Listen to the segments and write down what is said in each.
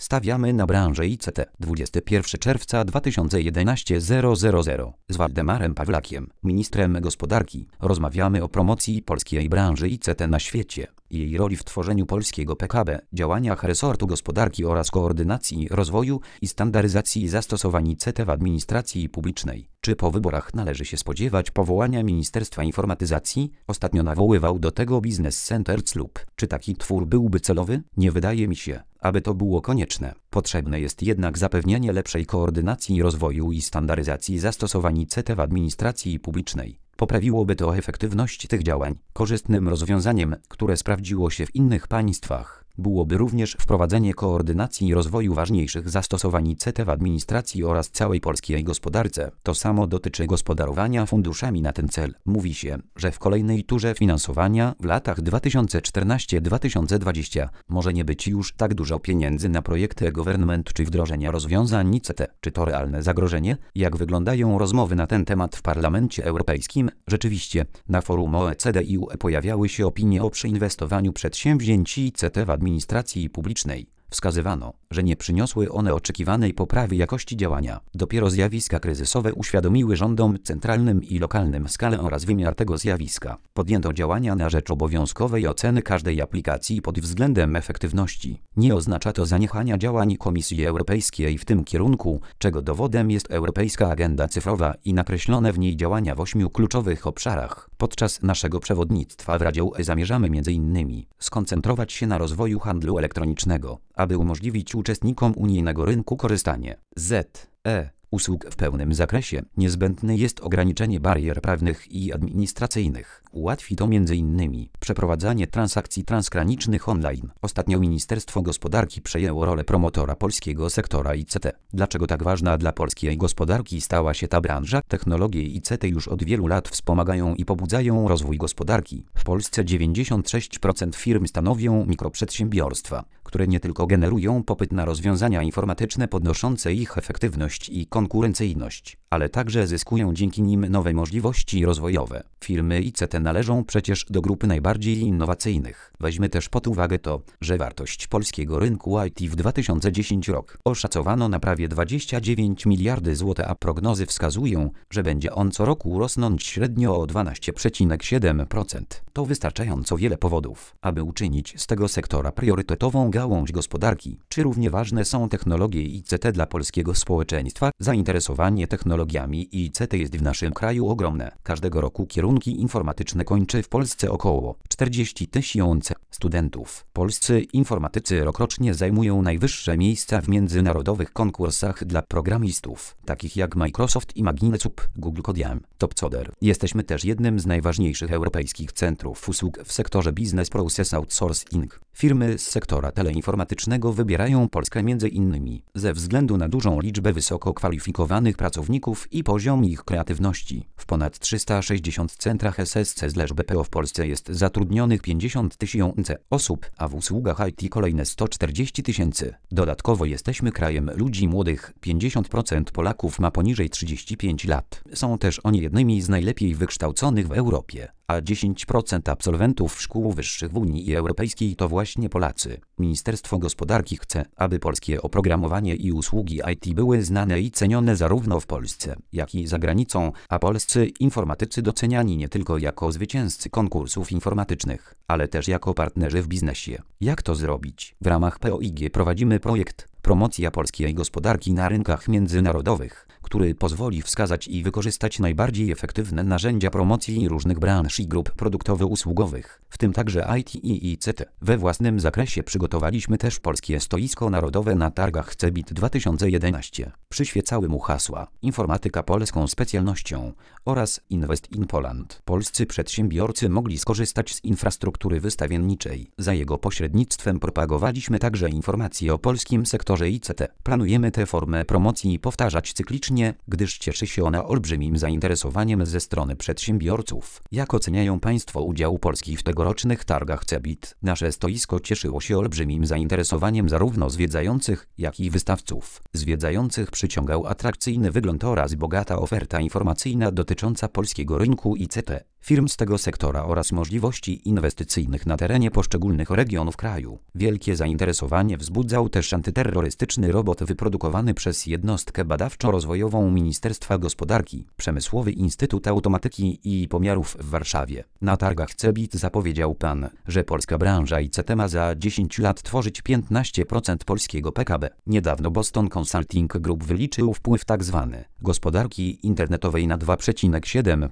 Stawiamy na branżę ICT. 21 czerwca 2011 000. Z Waldemarem Pawlakiem, ministrem gospodarki, rozmawiamy o promocji polskiej branży ICT na świecie, jej roli w tworzeniu polskiego PKB, działaniach resortu gospodarki oraz koordynacji rozwoju i standaryzacji zastosowań ICT w administracji publicznej. Czy po wyborach należy się spodziewać powołania Ministerstwa Informatyzacji? Ostatnio nawoływał do tego Business Centers lub czy taki twór byłby celowy? Nie wydaje mi się, aby to było konieczne. Potrzebne jest jednak zapewnienie lepszej koordynacji rozwoju i standaryzacji zastosowań ICT w administracji publicznej. Poprawiłoby to efektywność tych działań. Korzystnym rozwiązaniem, które sprawdziło się w innych państwach, byłoby również wprowadzenie koordynacji rozwoju ważniejszych zastosowań ICT w administracji oraz całej polskiej gospodarce. To samo dotyczy gospodarowania funduszami na ten cel. Mówi się, że w kolejnej turze finansowania w latach 2014-2020 może nie być już tak dużo pieniędzy na projekty e-government czy wdrożenia rozwiązań ICT. Czy to realne zagrożenie? Jak wyglądają rozmowy na ten temat w Parlamencie Europejskim? Rzeczywiście, na forum OECD i UE pojawiały się opinie o przeinwestowaniu przedsięwzięć ICT w administracji publicznej. Wskazywano, że nie przyniosły one oczekiwanej poprawy jakości działania. Dopiero zjawiska kryzysowe uświadomiły rządom centralnym i lokalnym skalę oraz wymiar tego zjawiska. Podjęto działania na rzecz obowiązkowej oceny każdej aplikacji pod względem efektywności. Nie oznacza to zaniechania działań Komisji Europejskiej w tym kierunku, czego dowodem jest Europejska Agenda Cyfrowa i nakreślone w niej działania w 8 kluczowych obszarach. Podczas naszego przewodnictwa w Radzie UE zamierzamy m.in. skoncentrować się na rozwoju handlu elektronicznego, aby umożliwić uczestnikom unijnego rynku korzystanie z usług w pełnym zakresie. Niezbędne jest ograniczenie barier prawnych i administracyjnych. Ułatwi to m.in. przeprowadzanie transakcji transgranicznych online. Ostatnio Ministerstwo Gospodarki przejęło rolę promotora polskiego sektora ICT. Dlaczego tak ważna dla polskiej gospodarki stała się ta branża? Technologie ICT już od wielu lat wspomagają i pobudzają rozwój gospodarki. W Polsce 96% firm stanowią mikroprzedsiębiorstwa, które nie tylko generują popyt na rozwiązania informatyczne podnoszące ich efektywność i konkurencyjność, ale także zyskują dzięki nim nowe możliwości rozwojowe. Firmy ICT należą przecież do grupy najbardziej innowacyjnych. Weźmy też pod uwagę to, że wartość polskiego rynku IT w 2010 roku oszacowano na prawie 29 miliardy zł, a prognozy wskazują, że będzie on co roku rosnąć średnio o 12,7%. To wystarczająco wiele powodów, aby uczynić z tego sektora priorytetową gałąź gospodarki. Czy równie ważne są technologie ICT dla polskiego społeczeństwa? Zainteresowanie technologiami ICT jest w naszym kraju ogromne. Każdego roku kierunki informatyczne kończy w Polsce około 40 000 studentów. Polscy informatycy rokrocznie zajmują najwyższe miejsca w międzynarodowych konkursach dla programistów, takich jak Microsoft Imaginecub, Google Codium, TopCoder. Jesteśmy też jednym z najważniejszych europejskich centrów usług w sektorze Business Process Outsourcing. Firmy z sektora teleinformatycznego wybierają Polskę m.in. ze względu na dużą liczbę wysoko kwalifikowanych pracowników i poziom ich kreatywności. W ponad 360 centrach SSC/BPO w Polsce jest zatrudnionych 50 000 osób, a w usługach IT kolejne 140 000. Dodatkowo jesteśmy krajem ludzi młodych. 50% Polaków ma poniżej 35 lat. Są też oni jednymi z najlepiej wykształconych w Europie, a 10% absolwentów szkół wyższych w Unii Europejskiej to właśnie Polacy. Ministerstwo Gospodarki chce, aby polskie oprogramowanie i usługi IT były znane i cenione zarówno w Polsce, jak i za granicą, a polscy informatycy doceniani nie tylko jako zwycięzcy konkursów informatycznych, ale też jako partnerzy w biznesie. Jak to zrobić? W ramach POIG prowadzimy projekt Promocja polskiej gospodarki na rynkach międzynarodowych, który pozwoli wskazać i wykorzystać najbardziej efektywne narzędzia promocji różnych branż i grup produktowo-usługowych, w tym także IT i ICT. We własnym zakresie przygotowaliśmy też polskie stoisko narodowe na targach CeBIT 2011. Przyświecały mu hasła Informatyka polską specjalnością oraz Invest in Poland. Polscy przedsiębiorcy mogli skorzystać z infrastruktury wystawienniczej. Za jego pośrednictwem propagowaliśmy także informacje o polskim sektorze ICT. Planujemy tę formę promocji powtarzać cyklicznie, gdyż cieszy się ona olbrzymim zainteresowaniem ze strony przedsiębiorców. Jak oceniają Państwo udział Polski w tegorocznych targach CeBIT? Nasze stoisko cieszyło się olbrzymim zainteresowaniem zarówno zwiedzających, jak i wystawców. Zwiedzających przyciągał atrakcyjny wygląd oraz bogata oferta informacyjna dotycząca polskiego rynku ICT. firm z tego sektora oraz możliwości inwestycyjnych na terenie poszczególnych regionów kraju. Wielkie zainteresowanie wzbudzał też antyterrorystyczny robot wyprodukowany przez jednostkę badawczo-rozwojową Ministerstwa Gospodarki, Przemysłowy Instytut Automatyki i Pomiarów w Warszawie. Na targach CeBIT zapowiedział pan, że polska branża ICT ma za 10 lat tworzyć 15% polskiego PKB. Niedawno Boston Consulting Group wyliczył wpływ tzw. gospodarki internetowej na 2,7%,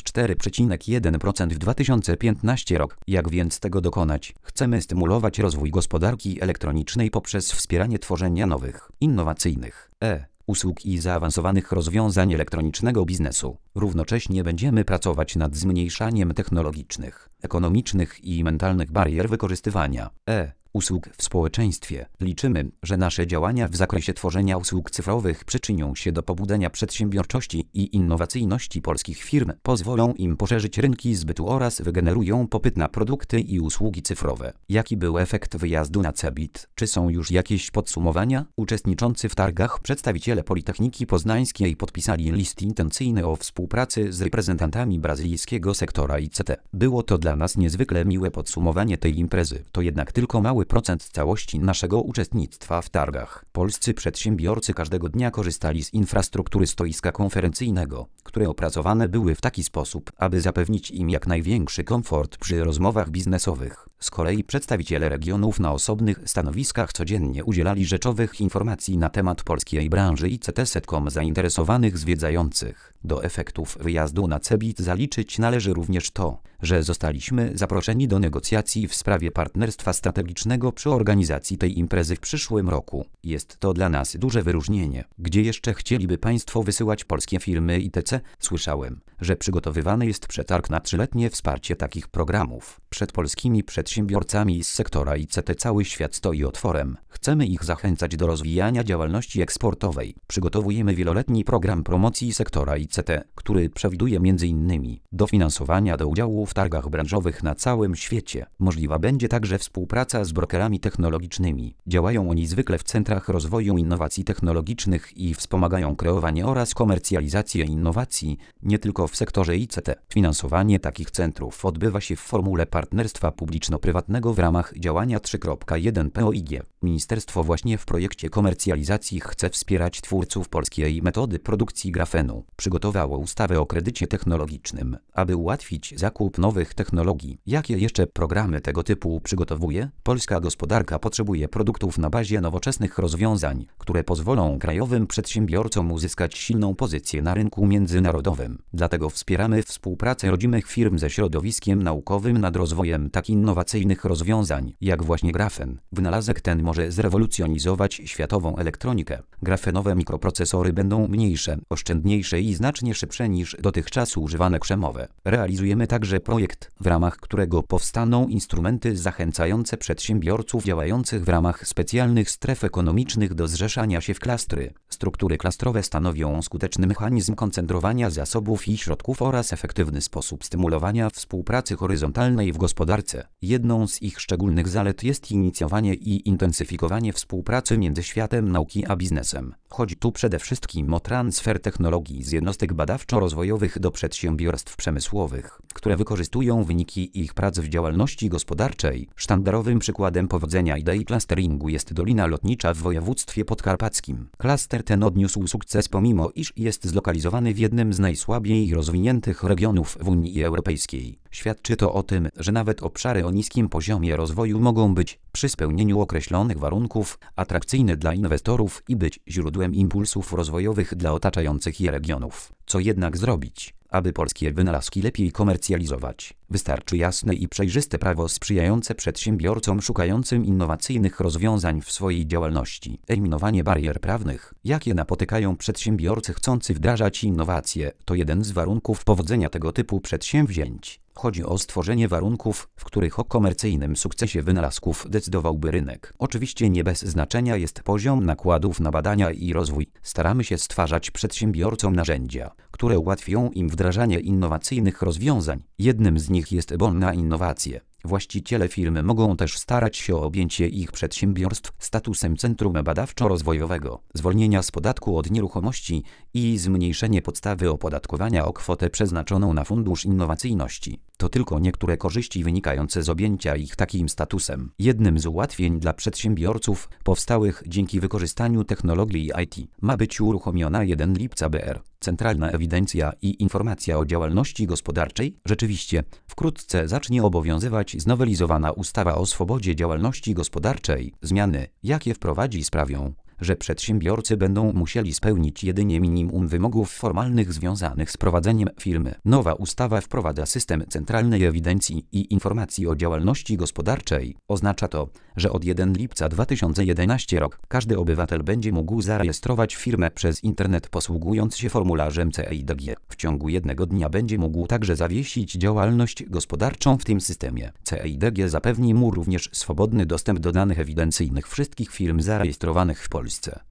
4,1% w 2015 rok. Jak więc tego dokonać? Chcemy stymulować rozwój gospodarki elektronicznej poprzez wspieranie tworzenia nowych, innowacyjnych usług i zaawansowanych rozwiązań elektronicznego biznesu. Równocześnie będziemy pracować nad zmniejszaniem technologicznych, ekonomicznych i mentalnych barier wykorzystywania usług w społeczeństwie. Liczymy, że nasze działania w zakresie tworzenia usług cyfrowych przyczynią się do pobudzenia przedsiębiorczości i innowacyjności polskich firm, pozwolą im poszerzyć rynki zbytu oraz wygenerują popyt na produkty i usługi cyfrowe. Jaki był efekt wyjazdu na CeBIT? Czy są już jakieś podsumowania? Uczestniczący w targach przedstawiciele Politechniki Poznańskiej podpisali list intencyjny o współpracy z reprezentantami brazylijskiego sektora ICT. Było to dla nas niezwykle miłe podsumowanie tej imprezy. To jednak tylko mały procent całości naszego uczestnictwa w targach. Polscy przedsiębiorcy każdego dnia korzystali z infrastruktury stoiska konferencyjnego, które opracowane były w taki sposób, aby zapewnić im jak największy komfort przy rozmowach biznesowych. Z kolei przedstawiciele regionów na osobnych stanowiskach codziennie udzielali rzeczowych informacji na temat polskiej branży ICT setkom zainteresowanych zwiedzających. Do efektów wyjazdu na CeBIT zaliczyć należy również to, że zostaliśmy zaproszeni do negocjacji w sprawie partnerstwa strategicznego przy organizacji tej imprezy w przyszłym roku. Jest to dla nas duże wyróżnienie. Gdzie jeszcze chcieliby Państwo wysyłać polskie firmy ITC? Słyszałem, że przygotowywany jest przetarg na 3-letnie wsparcie takich programów. Przed polskimi przedsiębiorcami z sektora ICT cały świat stoi otworem. Chcemy ich zachęcać do rozwijania działalności eksportowej. Przygotowujemy wieloletni program promocji sektora ICT, który przewiduje m.in. dofinansowania do udziału w targach branżowych na całym świecie. Możliwa będzie także współpraca z brokerami technologicznymi. Działają oni zwykle w centrach rozwoju innowacji technologicznych i wspomagają kreowanie oraz komercjalizację innowacji, nie tylko w sektorze ICT. Finansowanie takich centrów odbywa się w formule partnerstwa publiczno-prywatnego w ramach działania 3.1 POIG. Ministerstwo właśnie w projekcie komercjalizacji chce wspierać twórców polskiej metody produkcji grafenu. Przygotowało ustawę o kredycie technologicznym, aby ułatwić zakup nowych technologii. Jakie jeszcze programy tego typu przygotowuje? Polska gospodarka potrzebuje produktów na bazie nowoczesnych rozwiązań, które pozwolą krajowym przedsiębiorcom uzyskać silną pozycję na rynku międzynarodowym. Dlatego wspieramy współpracę rodzimych firm ze środowiskiem naukowym nad rozwojem tak innowacyjnych rozwiązań, jak właśnie grafen. Wynalazek ten może zrewolucjonizować światową elektronikę. Grafenowe mikroprocesory będą mniejsze, oszczędniejsze i znacznie szybsze niż dotychczas używane krzemowe. Realizujemy także projekt, w ramach którego powstaną instrumenty zachęcające przedsiębiorców działających w ramach specjalnych stref ekonomicznych do zrzeszania się w klastry. Struktury klastrowe stanowią skuteczny mechanizm koncentrowania zasobów i środków oraz efektywny sposób stymulowania współpracy horyzontalnej w gospodarce. Jedną z ich szczególnych zalet jest inicjowanie i intensyfikowanie współpracy między światem nauki a biznesem. Chodzi tu przede wszystkim o transfer technologii z jednostek badawczo-rozwojowych do przedsiębiorstw przemysłowych, które wykorzystują wyniki ich prac w działalności gospodarczej. Sztandarowym przykładem powodzenia idei klasteringu jest Dolina Lotnicza w województwie podkarpackim. Klaster ten odniósł sukces pomimo iż jest zlokalizowany w jednym z najsłabiej rozwiniętych regionów w Unii Europejskiej. Świadczy to o tym, że nawet obszary o niskim poziomie rozwoju mogą być, przy spełnieniu określonych warunków, atrakcyjne dla inwestorów i być źródłem impulsów rozwojowych dla otaczających je regionów. Co jednak zrobić, aby polskie wynalazki lepiej komercjalizować? Wystarczy jasne i przejrzyste prawo sprzyjające przedsiębiorcom szukającym innowacyjnych rozwiązań w swojej działalności. Eliminowanie barier prawnych, jakie napotykają przedsiębiorcy chcący wdrażać innowacje, to jeden z warunków powodzenia tego typu przedsięwzięć. Chodzi o stworzenie warunków, w których o komercyjnym sukcesie wynalazków decydowałby rynek. Oczywiście nie bez znaczenia jest poziom nakładów na badania i rozwój. Staramy się stwarzać przedsiębiorcom narzędzia, które ułatwią im wdrażanie innowacyjnych rozwiązań. Jednym z nich jest bon na innowacje. Właściciele firmy mogą też starać się o objęcie ich przedsiębiorstw statusem centrum badawczo-rozwojowego, zwolnienia z podatku od nieruchomości i zmniejszenie podstawy opodatkowania o kwotę przeznaczoną na Fundusz Innowacyjności. To tylko niektóre korzyści wynikające z objęcia ich takim statusem. Jednym z ułatwień dla przedsiębiorców powstałych dzięki wykorzystaniu technologii IT ma być uruchomiona 1 lipca BR. Centralna Ewidencja i Informacja o Działalności Gospodarczej. Rzeczywiście, wkrótce zacznie obowiązywać znowelizowana ustawa o swobodzie działalności gospodarczej. Zmiany, jakie wprowadzi, sprawią, że przedsiębiorcy będą musieli spełnić jedynie minimum wymogów formalnych związanych z prowadzeniem firmy. Nowa ustawa wprowadza system Centralnej Ewidencji i Informacji o Działalności Gospodarczej. Oznacza to, że od 1 lipca 2011 roku każdy obywatel będzie mógł zarejestrować firmę przez internet posługując się formularzem CEIDG. W ciągu jednego dnia będzie mógł także zawiesić działalność gospodarczą w tym systemie. CEIDG zapewni mu również swobodny dostęp do danych ewidencyjnych wszystkich firm zarejestrowanych w Polsce.